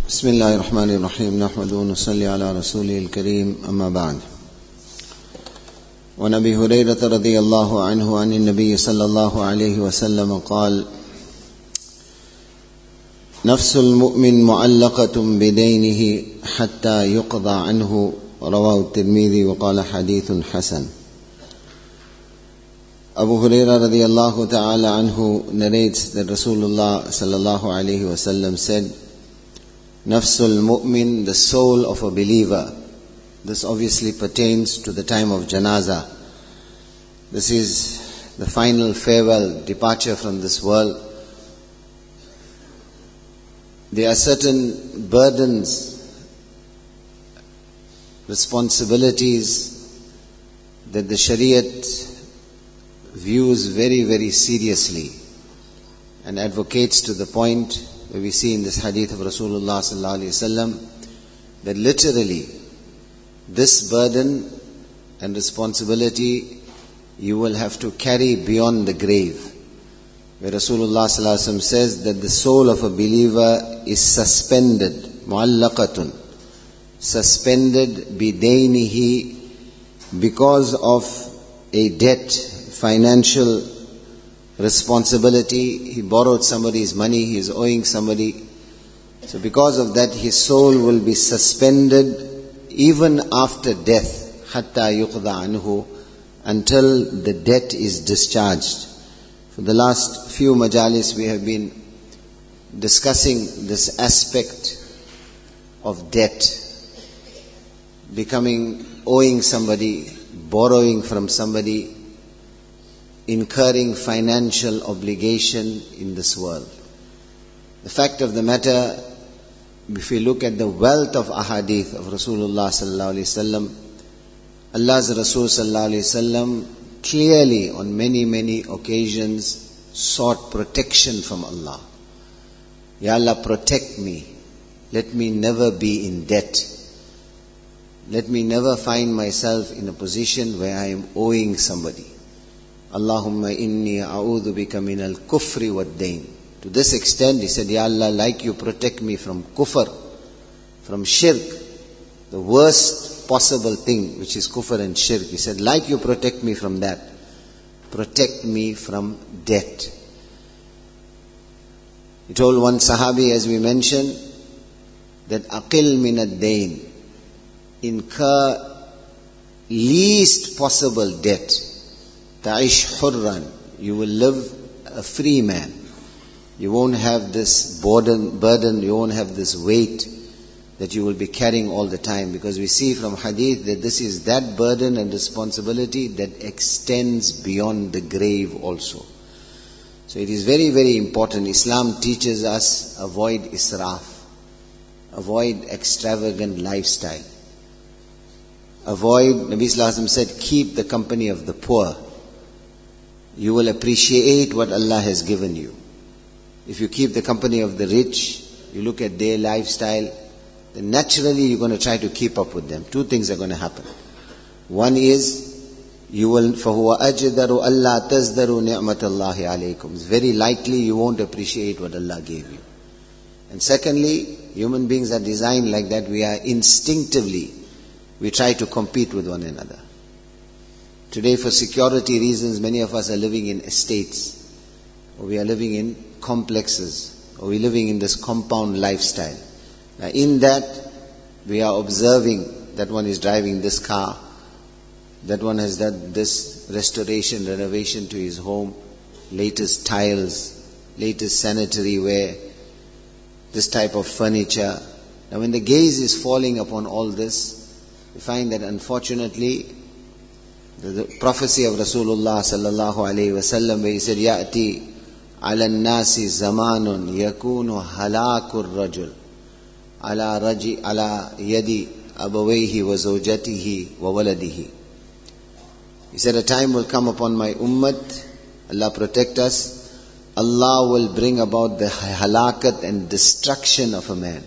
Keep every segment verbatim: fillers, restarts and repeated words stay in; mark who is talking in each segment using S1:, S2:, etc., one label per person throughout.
S1: بسم الله الرحمن الرحيم نحمد ونصلي على رسوله الكريم أما بعد. وعن أبي هريرة رضي الله عنه عن النبي صلى الله عليه وسلم قال: نفس المؤمن معلقة بدينه حتى يقضى عنه. رواه الترمذي وقال حديث حسن. Abu Hurairah radiallahu ta'ala anhu narrates that Rasulullah sallallahu alayhi wasallam said, Nafsul mu'min, the soul of a believer. This obviously pertains to the time of janazah. This is the final farewell, departure from this world. There are certain burdens, responsibilities that the Shariat views very, very seriously and advocates to the point where we see in this hadith of Rasulullah sallallahu alaihi wasallam that literally this burden and responsibility you will have to carry beyond the grave. Where Rasulullah sallallahu alaihi wasallam says that the soul of a believer is suspended, mu'allaqatun, suspended bidainihi, because of a debt, financial responsibility. He borrowed somebody's money, he is owing somebody. So because of that, his soul will be suspended even after death, hatta yuqda anhu, until the debt is discharged. For the last few majalis we have been discussing this aspect of debt, becoming, owing somebody, borrowing from somebody, incurring financial obligation in this world. The fact of the matter, if we look at the wealth of ahadith of Rasulullah sallallahu alaihi wasallam, Allah's Rasul sallallahu alaihi wasallam clearly on many, many occasions sought protection from Allah. Ya Allah, protect me. Let me never be in debt. Let me never find myself in a position where I am owing somebody. Allahumma inni a'udhu bika min al-kufri wad-dain. To this extent, he said, Ya Allah, like you protect me from kufr, from shirk, the worst possible thing, which is kufr and shirk. He said, like you protect me from that, protect me from debt. He told one sahabi, as we mentioned, that aqil min ad-dain, incur least possible debt. Ta'ish hurran, you will live a free man. You won't have this burden, burden, you won't have this weight that you will be carrying all the time. Because we see from hadith that this is that burden and responsibility that extends beyond the grave also. So it is very, very important. Islam teaches us avoid israf, avoid extravagant lifestyle. Avoid, Nabi Sallallahu Alaihi Wasallam said, keep the company of the poor. You will appreciate what Allah has given you. If you keep the company of the rich, you look at their lifestyle, then naturally you're going to try to keep up with them. Two things are going to happen. One is, you will, فَهُوَ أَجْدَرُ أَلَّا تَزْدَرُ نِعْمَةَ اللَّهِ عَلَيْكُمْ. It's very likely you won't appreciate what Allah gave you. And secondly, human beings are designed like that. We are instinctively, we try to compete with one another. Today, for security reasons, many of us are living in estates, or we are living in complexes, or we are living in this compound lifestyle. Now, in that, we are observing that one is driving this car, that one has done this restoration, renovation to his home, latest tiles, latest sanitary ware, this type of furniture. Now, when the gaze is falling upon all this, we find that unfortunately, the prophecy of Rasulullah sallallahu alaihi wasallam, where he said, "Ya'ti ala an-nasi zamanun yakunu halakur rajul ala raji ala yadi abawayhi wa zawjatihi wa waladihi." He said, a time will come upon my ummat, Allah protect us, Allah will bring about the halakat and destruction of a man.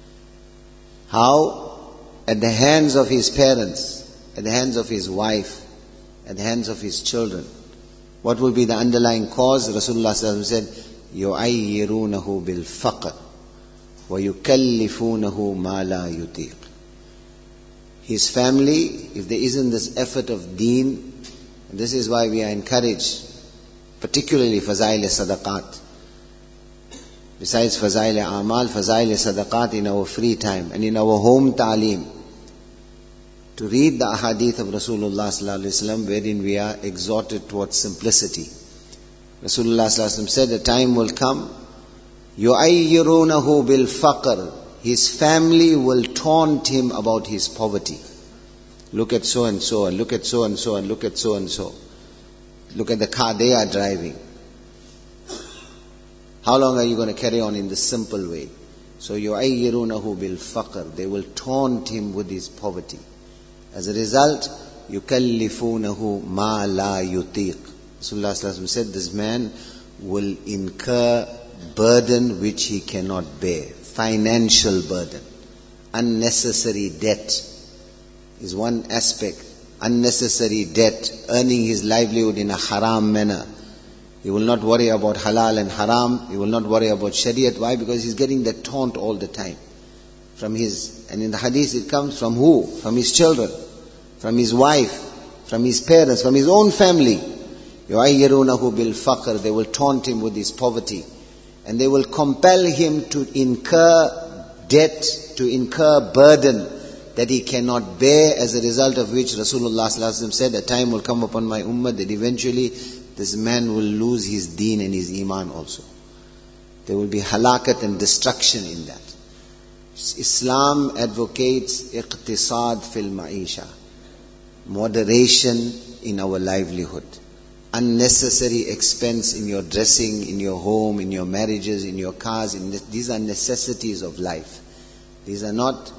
S1: How? At the hands of his parents, at the hands of his wife, at the hands of his children. What will be the underlying cause? Rasulullah sallallahu alaihi wasallam said, يُعَيِّرُونَهُ بِالْفَقْرِ. وَيُكَلِّفُونَهُ مَا لَا يُطِيقُ. His family, if there isn't this effort of deen, and this is why we are encouraged, particularly Fazail Sadaqat. Besides Fazail Amal, Fazail Sadaqat in our free time and in our home ta'aleem, to read the ahadith of Rasulullah sallallahu alaihi wasallam, wherein we are exhorted towards simplicity. Rasulullah sallallahu alaihi wasallam said, a time will come, يُعَيِّرُونَهُ بِالْفَقْرِ. His family will taunt him about his poverty. Look at so and so, and look at so and so, and look at so and so. Look at the car they are driving. How long are you going to carry on in this simple way? So يُعَيِّرُونَهُ بِالْفَقْرِ. They will taunt him with his poverty. As a result, يُكَلِّفُونَهُ مَا لَا يُطِيقُ. Rasulullah sallallahu alaihi wasallam said, this man will incur burden which he cannot bear. Financial burden. Unnecessary debt is one aspect. Unnecessary debt, earning his livelihood in a haram manner. He will not worry about halal and haram. He will not worry about shariat. Why? Because he's getting that taunt all the time. From his, and in the hadith it comes from who? From his children, from his wife, from his parents, from his own family. يُعَيِّرُونَهُ بِالْفَقْرِ. They will taunt him with his poverty. And they will compel him to incur debt, to incur burden that he cannot bear, as a result of which Rasulullah sallallahu alaihi wasallam said, a time will come upon my ummah that eventually this man will lose his deen and his iman also. There will be halakat and destruction in that. Islam advocates iqtisad fil ma'isha, moderation in our livelihood. Unnecessary expense in your dressing, in your home, in your marriages, in your cars. In this, these are necessities of life. These are not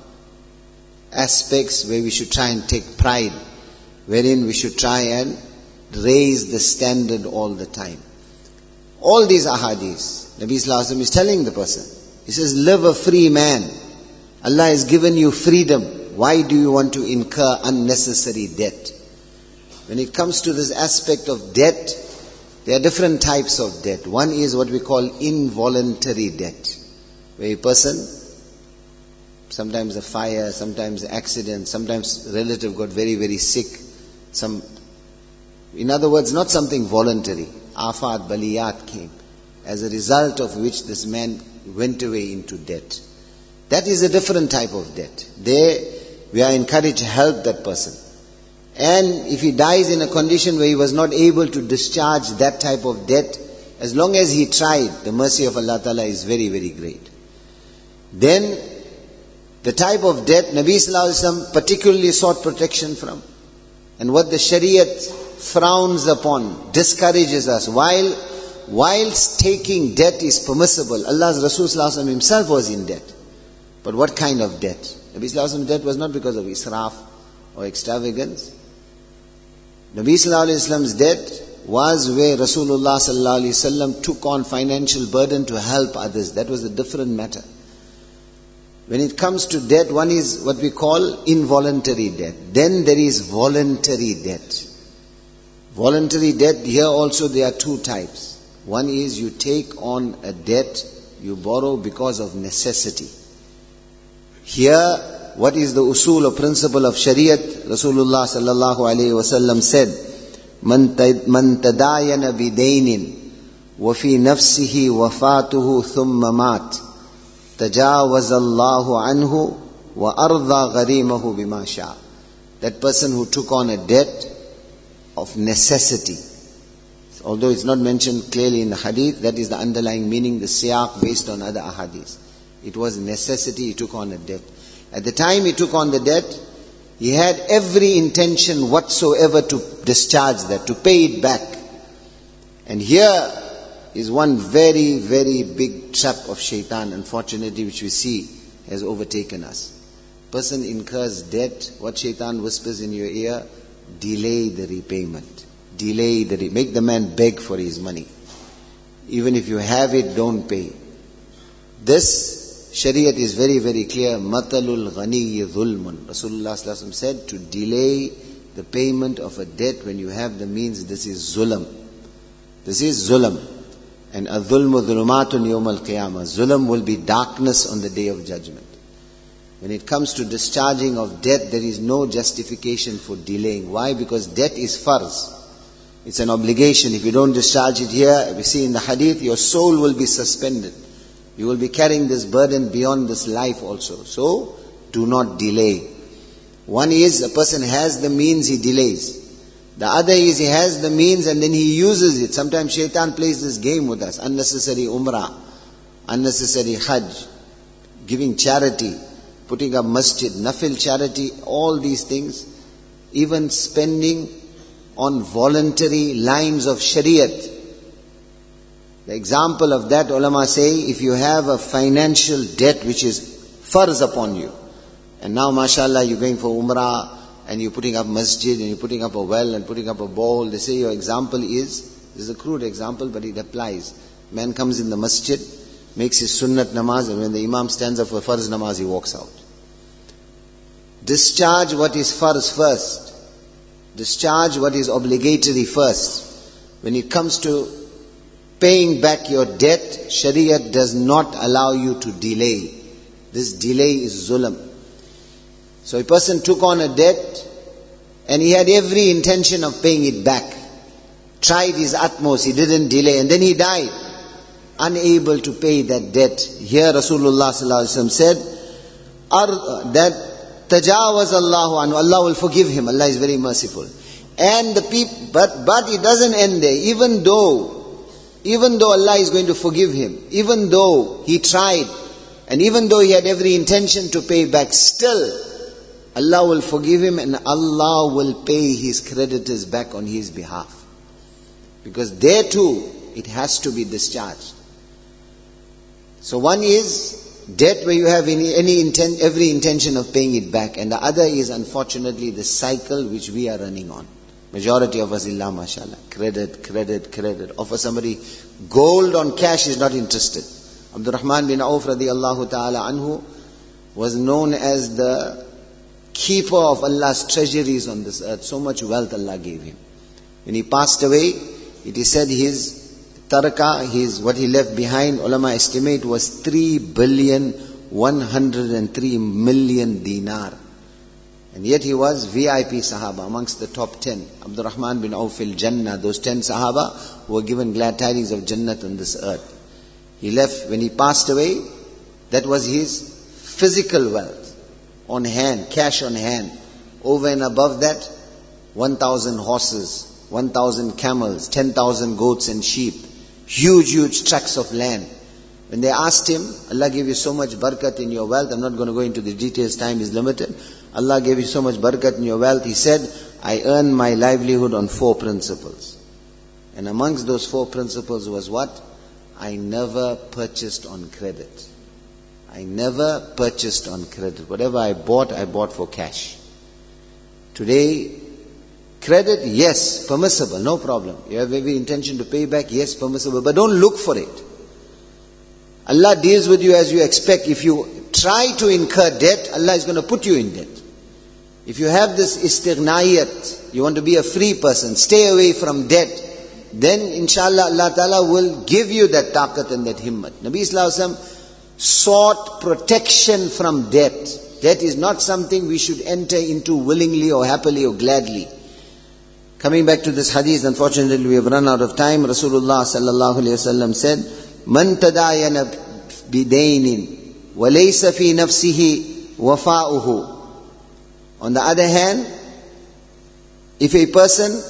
S1: aspects where we should try and take pride, wherein we should try and raise the standard all the time. All these ahadiths, Nabi Sallallahu Alaihi Wasallam is telling the person, he says, live a free man. Allah has given you freedom. Why do you want to incur unnecessary debt? When it comes to this aspect of debt, there are different types of debt. One is what we call involuntary debt, where a person, sometimes a fire, sometimes an accident, sometimes a relative got very, very sick. Some, in other words, not something voluntary. Afat, baliyat came, as a result of which this man went away into debt. That is a different type of debt. There, we are encouraged to help that person. And if he dies in a condition where he was not able to discharge that type of debt, as long as he tried, the mercy of Allah Ta'ala is very, very great. Then, the type of debt Nabi Sallallahu Alaihi Wasallam particularly sought protection from, and what the Shariat frowns upon, discourages us. While, whilst taking debt is permissible, Allah's Rasul Sallallahu Alaihi Wasallam himself was in debt. But what kind of debt? Nabi Sallallahu Alaihi Wasallam's debt was not because of israf or extravagance. Nabi Sallallahu Alaihi Wasallam's debt was where Rasulullah Sallallahu Alaihi Wasallam took on financial burden to help others. That was a different matter. When it comes to debt, one is what we call involuntary debt. Then there is voluntary debt. Voluntary debt, here also there are two types. One is you take on a debt, you borrow because of necessity. Here, what is the usul or principle of Shariat? Rasulullah sallallahu alayhi wa sallam said, Man tadayana bidainin wa fi nafsihi wafatuhu thumma mat tajawaz Allahu anhu wa arda gharimahu bima sha. That person who took on a debt of necessity, although it's not mentioned clearly in the hadith, that is the underlying meaning, the siyaq based on other ahadith. It was necessity, he took on a debt. At the time he took on the debt, he had every intention whatsoever to discharge that, to pay it back. And here is one very, very big trap of shaitan, unfortunately, which we see has overtaken us. Person incurs debt, what shaitan whispers in your ear? Delay the repayment. Delay the re- make the man beg for his money. Even if you have it, don't pay. This Shariat is very, very clear. Matalul ghaniyi dhulmun. Rasulullah sallallahu alaihi wasallam said, to delay the payment of a debt when you have the means, this is zulam. This is zulam. And adh-dhulmu dhulumatun yawm al-qiyamah. Zulm will be darkness on the day of judgment. When it comes to discharging of debt, there is no justification for delaying. Why? Because debt is farz. It's an obligation. If you don't discharge it here, we see in the hadith, your soul will be suspended. You will be carrying this burden beyond this life also. So, do not delay. One is, a person has the means, he delays. The other is, he has the means and then he uses it. Sometimes shaitan plays this game with us. Unnecessary umrah, unnecessary hajj, giving charity, putting up masjid, nafil charity, all these things. Even spending on voluntary lines of shariat. The example of that, ulama say, if you have a financial debt which is farz upon you, and now mashallah you're going for umrah, and you're putting up masjid, and you're putting up a well, and putting up a bowl, they say your example is, this is a crude example, but it applies. Man comes in the masjid, makes his sunnat namaz, and when the imam stands up for farz namaz, he walks out. Discharge what is farz first. Discharge what is obligatory first. When it comes to paying back your debt, Shariat does not allow you to delay. This delay is zulm. So a person took on a debt and he had every intention of paying it back. Tried his utmost, he didn't delay, and then he died, unable to pay that debt. Here Rasulullah sallallahu alaihi wasallam said Ar, that tajawaz Allahu anhu, Allah will forgive him. Allah is very merciful. And the people, but but it doesn't end there. Even though Even though Allah is going to forgive him, even though he tried, and even though he had every intention to pay back, still Allah will forgive him and Allah will pay his creditors back on his behalf. Because there too, it has to be discharged. So one is debt where you have any, any intent, every intention of paying it back, and the other is unfortunately the cycle which we are running on. Majority of us, illa mashallah, credit, credit, credit. Offer somebody gold on cash, is not interested. Abdul Rahman bin Auf radiallahu ta'ala anhu was known as the keeper of Allah's treasuries on this earth. So much wealth Allah gave him. When he passed away, it is said his taraka, his what he left behind, ulama estimate was three billion one hundred three million dinar. And yet he was V I P Sahaba, amongst the top ten. Abdul Rahman bin Auf al-Jannah, those ten Sahaba who were given glad tidings of Jannat on this earth. He left, when he passed away, that was his physical wealth, on hand, cash on hand. Over and above that, one thousand horses, one thousand camels, ten thousand goats and sheep, huge, huge tracts of land. When they asked him, Allah gave you so much barakat in your wealth, I'm not going to go into the details, time is limited. Allah gave you so much barakat in your wealth. He said, I earn my livelihood on four principles. And amongst those four principles was what? I never purchased on credit. I never purchased on credit. Whatever I bought, I bought for cash. Today, credit, yes, permissible, no problem. You have every intention to pay back, yes, permissible, but don't look for it. Allah deals with you as you expect. If you try to incur debt, Allah is going to put you in debt. If you have this istighnayat, you want to be a free person, stay away from debt, then inshallah Allah Ta'ala will give you that taqat and that himmat. Nabi Sallallahu Alaihi Wasallam sought protection from debt. Debt is not something we should enter into willingly or happily or gladly. Coming back to this hadith, unfortunately we have run out of time. Rasulullah Sallallahu Alaihi Wasallam said, Man tadayana bidainin wa laysa fi nafsihi wafa'uhu. On the other hand, if a person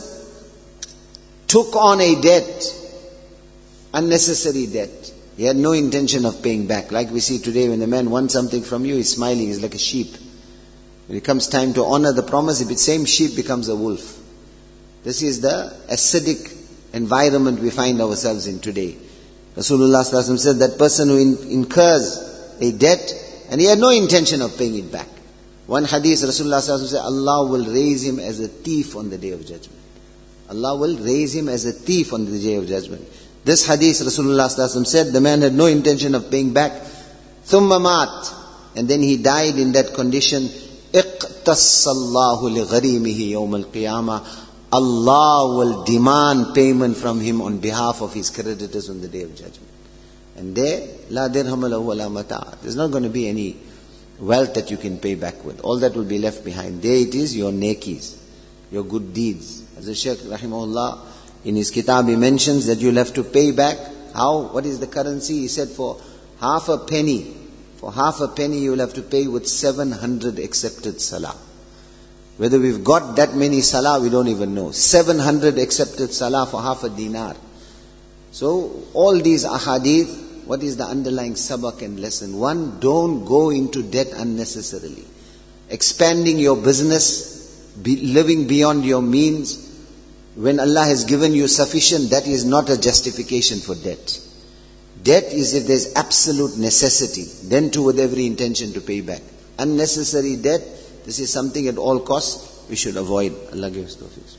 S1: took on a debt, unnecessary debt, he had no intention of paying back. Like we see today, when the man wants something from you, he's smiling, he's like a sheep. When it comes time to honor the promise, the same sheep becomes a wolf. This is the acidic environment we find ourselves in today. Rasulullah sallallahu alaihi wasallam said that person who in, incurs a debt and he had no intention of paying it back. One hadith, Rasulullah sallallahu alaihi wasallam said, Allah will raise him as a thief on the day of judgment. Allah will raise him as a thief on the day of judgment. This hadith, Rasulullah sallallahu alaihi wasallam said, the man had no intention of paying back. Thumma mat, and then he died in that condition. Iqtassallahu li gharimihi yawm al-qiyamah. Allah will demand payment from him on behalf of his creditors on the Day of Judgment. And there, la dirham lahu wa la mata'. There's not going to be any wealth that you can pay back with. All that will be left behind. There it is, your nekis, your good deeds. As the Shaykh Rahimahullah, in his kitab, he mentions that you'll have to pay back. How? What is the currency? He said for half a penny, for half a penny you'll have to pay with seven hundred accepted salah. Whether we've got that many salah, we don't even know. seven hundred accepted salah for half a dinar. So, all these ahadith, what is the underlying sabak and lesson? One, don't go into debt unnecessarily. Expanding your business, be, living beyond your means, when Allah has given you sufficient, that is not a justification for debt. Debt is if there's absolute necessity, then too with every intention to pay back. Unnecessary debt, this is something at all costs we should avoid. Allah gives tawfiq.